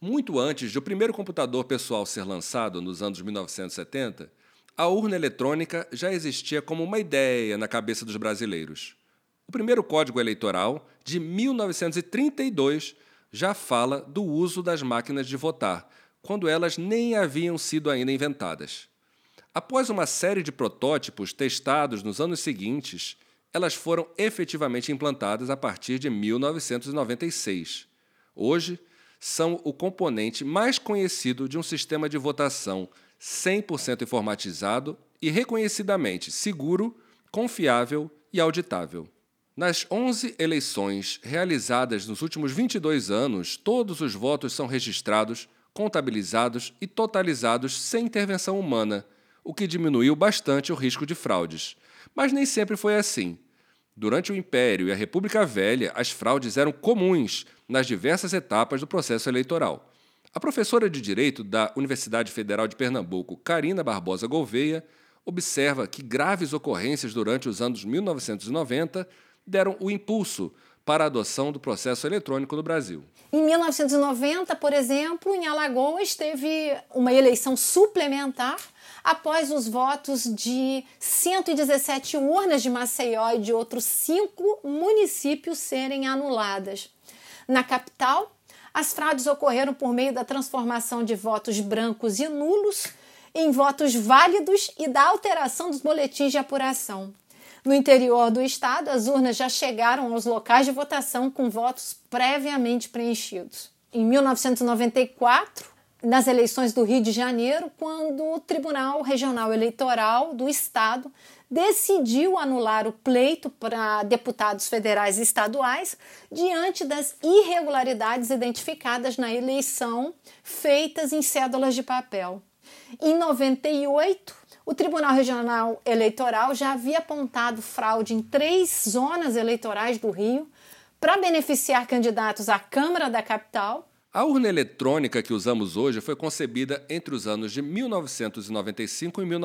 Muito antes de o primeiro computador pessoal ser lançado, nos anos 1970, a urna eletrônica já existia como uma ideia na cabeça dos brasileiros. O primeiro Código Eleitoral, de 1932, já fala do uso das máquinas de votar, quando elas nem haviam sido ainda inventadas. Após uma série de protótipos testados nos anos seguintes, elas foram efetivamente implantadas a partir de 1996. Hoje, são o componente mais conhecido de um sistema de votação 100% informatizado e reconhecidamente seguro, confiável e auditável. Nas 11 eleições realizadas nos últimos 22 anos, todos os votos são registrados, contabilizados e totalizados sem intervenção humana, o que diminuiu bastante o risco de fraudes. Mas nem sempre foi assim. Durante o Império e a República Velha, as fraudes eram comuns nas diversas etapas do processo eleitoral. A professora de Direito da Universidade Federal de Pernambuco, Carina Barbosa Gouveia, observa que graves ocorrências durante os anos 1990 deram o impulso para a adoção do processo eletrônico no Brasil. Em 1990, por exemplo, em Alagoas, teve uma eleição suplementar após os votos de 117 urnas de Maceió e de outros 5 municípios serem anuladas. Na capital, as fraudes ocorreram por meio da transformação de votos brancos e nulos em votos válidos e da alteração dos boletins de apuração. No interior do estado, as urnas já chegaram aos locais de votação com votos previamente preenchidos. Em 1994, nas eleições do Rio de Janeiro, quando o Tribunal Regional Eleitoral do Estado decidiu anular o pleito para deputados federais e estaduais diante das irregularidades identificadas na eleição feitas em cédulas de papel. Em 98, o Tribunal Regional Eleitoral já havia apontado fraude em 3 zonas eleitorais do Rio para beneficiar candidatos à Câmara da capital. A urna eletrônica que usamos hoje foi concebida entre os anos de 1995 e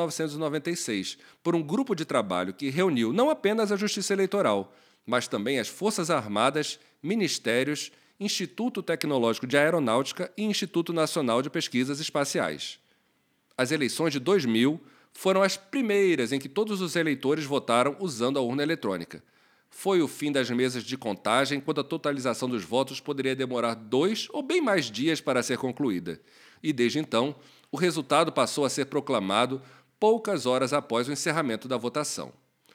1996 por um grupo de trabalho que reuniu não apenas a Justiça Eleitoral, mas também as Forças Armadas, ministérios, Instituto Tecnológico de Aeronáutica e Instituto Nacional de Pesquisas Espaciais. As eleições de 2000 foram as primeiras em que todos os eleitores votaram usando a urna eletrônica. Foi o fim das mesas de contagem, quando a totalização dos votos poderia demorar 2 ou bem mais dias para ser concluída. E, desde então, o resultado passou a ser proclamado poucas horas após o encerramento da votação.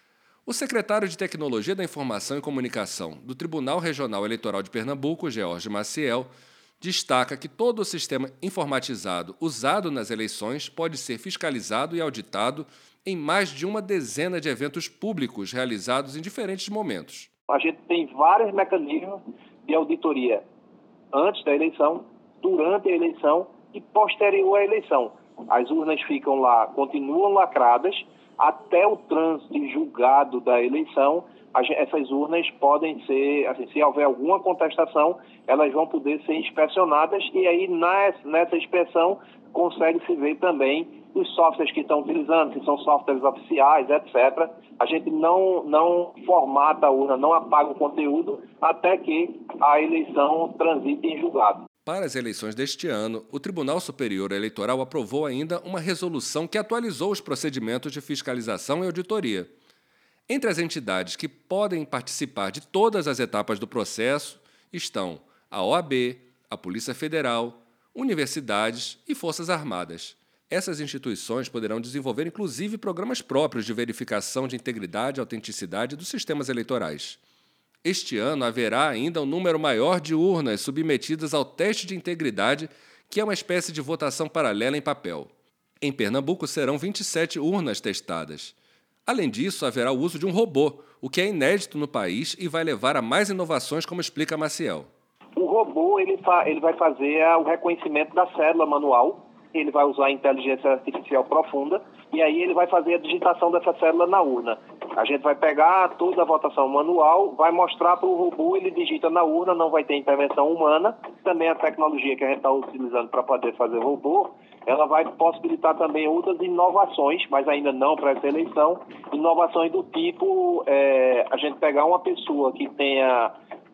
O secretário de Tecnologia da Informação e Comunicação do Tribunal Regional Eleitoral de Pernambuco, George Maciel, destaca que todo o sistema informatizado usado nas eleições pode ser fiscalizado e auditado em mais de uma dezena de eventos públicos realizados em diferentes momentos. A gente tem vários mecanismos de auditoria antes da eleição, durante a eleição e posterior à eleição. As urnas ficam lá, continuam lacradas até o trânsito e julgado da eleição. Essas urnas podem ser, assim, se houver alguma contestação, elas vão poder ser inspecionadas e aí nessa inspeção consegue-se ver também os softwares que estão utilizando, se são softwares oficiais, etc. A gente não formata a urna, não apaga o conteúdo até que a eleição transite em julgado. Para as eleições deste ano, o Tribunal Superior Eleitoral aprovou ainda uma resolução que atualizou os procedimentos de fiscalização e auditoria. Entre as entidades que podem participar de todas as etapas do processo estão a OAB, a Polícia Federal, universidades e Forças Armadas. Essas instituições poderão desenvolver, inclusive, programas próprios de verificação de integridade e autenticidade dos sistemas eleitorais. Este ano haverá ainda um número maior de urnas submetidas ao teste de integridade, que é uma espécie de votação paralela em papel. Em Pernambuco serão 27 urnas testadas. Além disso, haverá o uso de um robô, o que é inédito no país e vai levar a mais inovações, como explica Maciel. O robô ele vai fazer o reconhecimento da cédula manual, ele vai usar a inteligência artificial profunda e aí ele vai fazer a digitação dessa cédula na urna. A gente vai pegar toda a votação manual, vai mostrar para o robô, ele digita na urna, não vai ter intervenção humana. Também a tecnologia que a gente está utilizando para poder fazer o robô, ela vai possibilitar também outras inovações, mas ainda não para essa eleição. Inovações do tipo, a gente pegar uma pessoa que tenha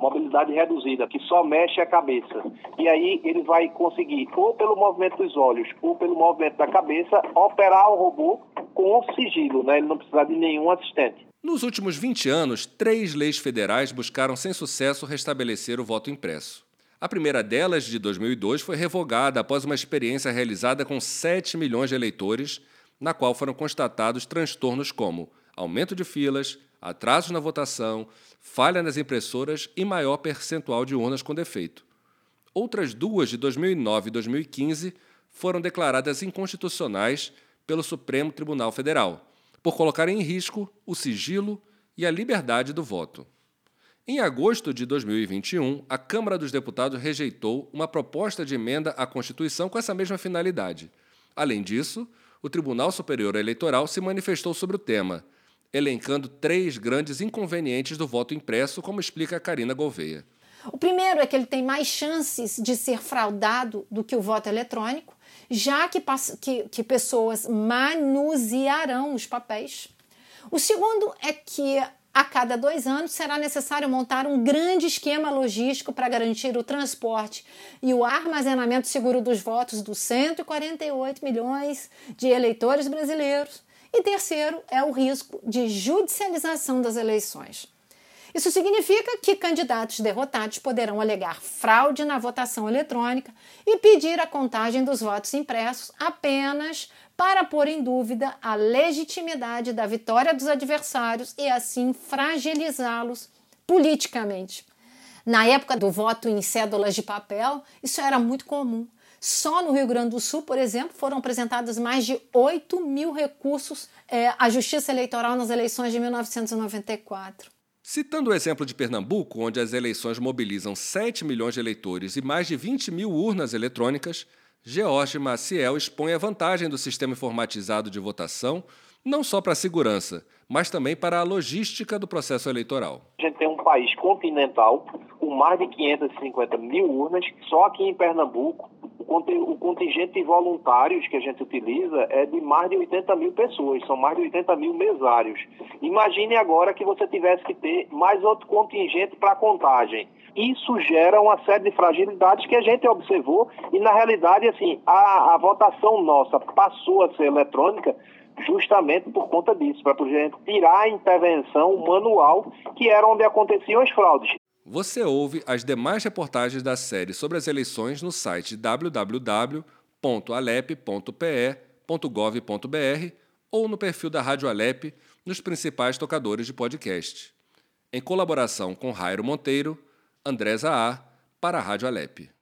mobilidade reduzida, que só mexe a cabeça. E aí ele vai conseguir, ou pelo movimento dos olhos, ou pelo movimento da cabeça, operar o robô com sigilo, né? Ele não precisa de nenhum assistente. Nos últimos 20 anos, 3 leis federais buscaram sem sucesso restabelecer o voto impresso. A primeira delas, de 2002, foi revogada após uma experiência realizada com 7 milhões de eleitores, na qual foram constatados transtornos como aumento de filas, atrasos na votação, falha nas impressoras e maior percentual de urnas com defeito. Outras 2, de 2009 e 2015, foram declaradas inconstitucionais pelo Supremo Tribunal Federal, por colocarem em risco o sigilo e a liberdade do voto. Em agosto de 2021, a Câmara dos Deputados rejeitou uma proposta de emenda à Constituição com essa mesma finalidade. Além disso, o Tribunal Superior Eleitoral se manifestou sobre o tema, elencando 3 grandes inconvenientes do voto impresso, como explica a Karina Gouveia. O primeiro é que ele tem mais chances de ser fraudado do que o voto eletrônico, já que pessoas manusearão os papéis. O segundo é que a cada 2 anos será necessário montar um grande esquema logístico para garantir o transporte e o armazenamento seguro dos votos dos 148 milhões de eleitores brasileiros. E terceiro é o risco de judicialização das eleições. Isso significa que candidatos derrotados poderão alegar fraude na votação eletrônica e pedir a contagem dos votos impressos apenas para pôr em dúvida a legitimidade da vitória dos adversários e assim fragilizá-los politicamente. Na época do voto em cédulas de papel, isso era muito comum. Só no Rio Grande do Sul, por exemplo, foram apresentados mais de 8 mil recursos à Justiça Eleitoral nas eleições de 1994. Citando o exemplo de Pernambuco, onde as eleições mobilizam 7 milhões de eleitores e mais de 20 mil urnas eletrônicas, George Maciel expõe a vantagem do sistema informatizado de votação, não só para a segurança, mas também para a logística do processo eleitoral. A gente tem um país continental com mais de 550 mil urnas. Só aqui em Pernambuco, o contingente de voluntários que a gente utiliza é de mais de 80 mil pessoas, são mais de 80 mil mesários. Imagine agora que você tivesse que ter mais outro contingente para contagem. Isso gera uma série de fragilidades que a gente observou e, na realidade, assim, a votação nossa passou a ser eletrônica justamente por conta disso, para a gente tirar a intervenção manual que era onde aconteciam as fraudes. Você ouve as demais reportagens da série sobre as eleições no site www.alep.pe.gov.br ou no perfil da Rádio Alep nos principais tocadores de podcast. Em colaboração com Jairo Monteiro, André Zahar, para a Rádio Alep.